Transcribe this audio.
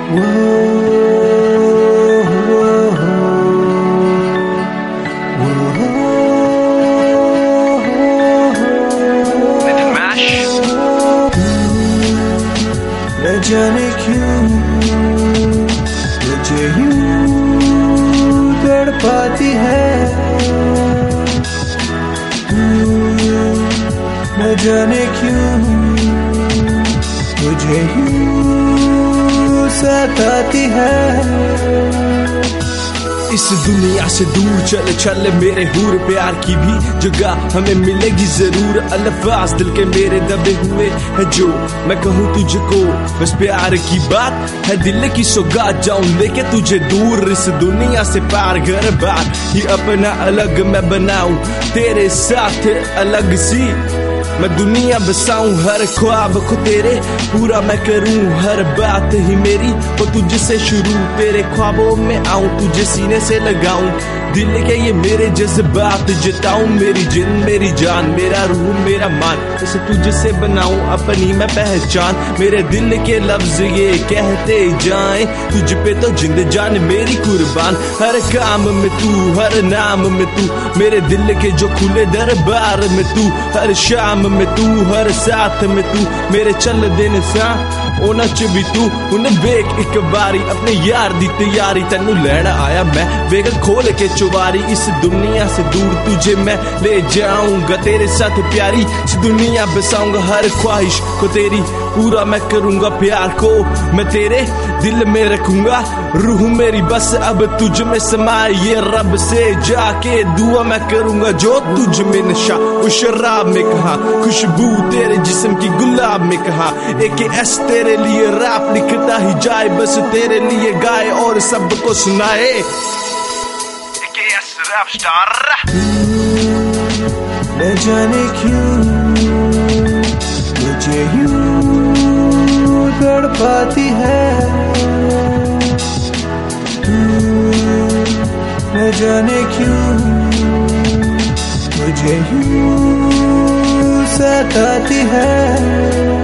न जाने क्यों मुझे यूं तड़पाती है, न जाने क्यों मुझे यूं सताती है। इस दुनिया से दूर चल चल मेरे हूर, प्यार की भी जगह हमें मिलेगी जरूर। अल्फाज दिल के मेरे दबे हुए है जो मैं कहूँ तुझको, बस प्यार की बात है दिल की सौगात। जाऊं लेके तुझे दूर इस दुनिया से पार, घर बार ही अपना अलग मैं बनाऊं, तेरे साथ अलग सी मैं दुनिया बसाऊं। हर ख्वाब को तेरे पूरा मैं करूं, हर बात ही मेरी वो तुझसे शुरू। तेरे ख्वाबों में आऊं, तुझे सीने से लगाऊं, दिल के ये मेरे जज्बात जताऊं। मेरी जिन मेरी जान, मेरा रूह मेरा मान, इसे तुझसे बनाऊं अपनी मैं पहचान। मेरे दिल के लफ्ज ये कहते जाएं, तुझ पे तो जिंद जान मेरी कुर्बान। हर काम में तू, हर नाम में तू, मेरे दिल के जो खुले दरबार में तू। हर शाम में तू, हर साथ में तू, मेरे चल दिन सा ओना च भी तू। उन्हें वेख एक बारी अपने यार दी तैयारी, तेनू लैण आया मैं वेग खोल के चुबारी। इस दुनिया से दूर तुझे मैं ले जाऊंगा, तेरे साथ प्यारी इस दुनिया बसाऊंगा। हर ख्वाहिश को तेरी पूरा मैं करूंगा, प्यार को मैं तेरे दिल में रखूंगा। रूह मेरी बस अब तुझ में समाए, ये रब से जाके दुआ मैं करूंगा। जो तुझ में नशा उस शराब में कहा, खुशबू तेरे जिस्म की गुलाब में कहा। एक एस तेरे लिए रैप लिखता ही जाए, बस तेरे लिए गाए और सबको सुनाए। एक एस रैप स्टार। न जाने क्यों मुझे यूं तड़पाती है, न जाने क्यों मुझे यूं सताती है।